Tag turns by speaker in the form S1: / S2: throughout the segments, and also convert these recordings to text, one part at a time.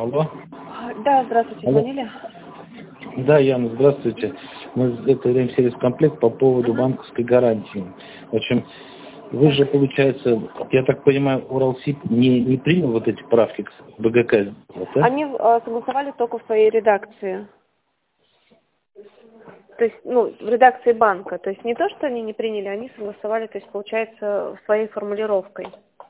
S1: Алло.
S2: Да, здравствуйте,
S1: Алло.
S2: звонили?
S1: Да, Яна, здравствуйте. Это ремсервис комплект по поводу банковской гарантии. В общем, вы же, получается, я так понимаю, Уралсиб не принял вот эти правки к БГК, да?
S2: Они согласовали только в своей редакции. То есть, в редакции банка. То есть не то, что они не приняли, они согласовали, то есть, получается, своей формулировкой.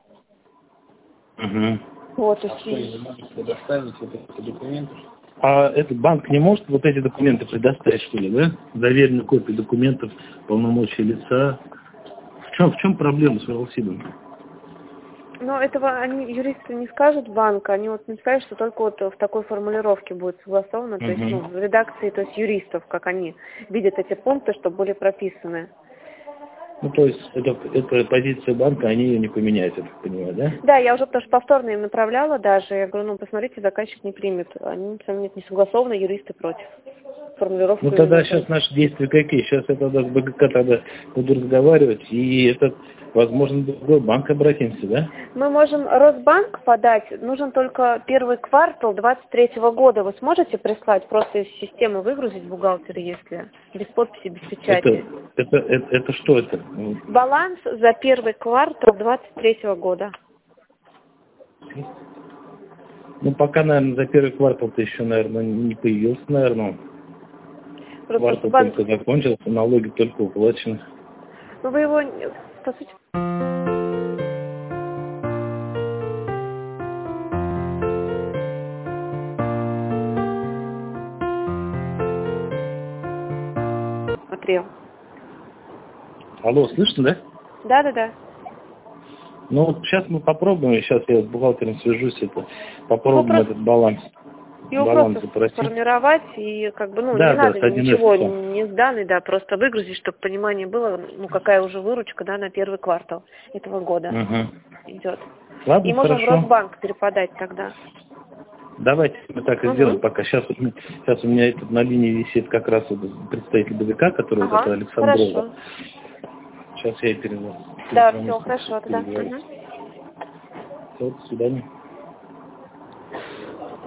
S1: Угу.
S2: Вот, то
S1: А что,
S2: есть...
S1: вы можете предоставить вот эти документы? А этот банк не может вот эти документы предоставить, что ли, да? Заверенную копию документов, полномочия лица. В чем проблема с Уралсибом?
S2: Но этого они, юристы, не скажут банка, они вот не скажут, что только вот в такой формулировке будет согласовано, то есть, в редакции, то есть юристов, как они видят эти пункты, чтобы были прописаны.
S1: Ну, то есть, это позиция банка, они ее не поменяют, я так понимаю, да?
S2: Да, я уже потому что повторно им направляла даже, я говорю, посмотрите, заказчик не примет. Они со мной не согласованы, юристы против. Формулировку
S1: Ну, тогда
S2: именно
S1: сейчас
S2: против.
S1: наши действия какие? Сейчас я тогда с БГК тогда буду разговаривать, и этот, возможно, другой банк обратимся, да?
S2: Мы можем Росбанк подать, нужен только первый квартал 23-го года. Вы сможете прислать, просто из системы выгрузить бухгалтера, если без подписи, без печати?
S1: Это что это?
S2: Баланс за первый квартал 23-го года.
S1: Ну, пока, наверное, за первый квартал-то еще, наверное, не появился, наверное.
S2: Просто
S1: Квартал
S2: банк...
S1: только закончился, налоги только уплачены.
S2: Ну, вы его, по сути... Смотрел.
S1: Алло, слышно, да?
S2: Да.
S1: Ну, вот сейчас мы попробуем, сейчас я с бухгалтером свяжусь, попробуем
S2: Вопрос...
S1: этот баланс
S2: Его просто
S1: запросить.
S2: сформировать и не
S1: Да,
S2: надо
S1: с 1С
S2: ничего,
S1: всё.
S2: не сданный, просто выгрузить, чтобы понимание было, какая уже выручка, на первый квартал этого года идет. И
S1: Ладно,
S2: можем в
S1: хорошо.
S2: Росбанк переподать тогда.
S1: Давайте мы так и сделаем, пока сейчас у меня этот на линии висит как раз вот представитель БГК, который вот это Александрова.
S2: Хорошо.
S1: Сейчас я ей перезвоню.
S2: Да, все, хорошо тогда.
S1: Все, до свидания.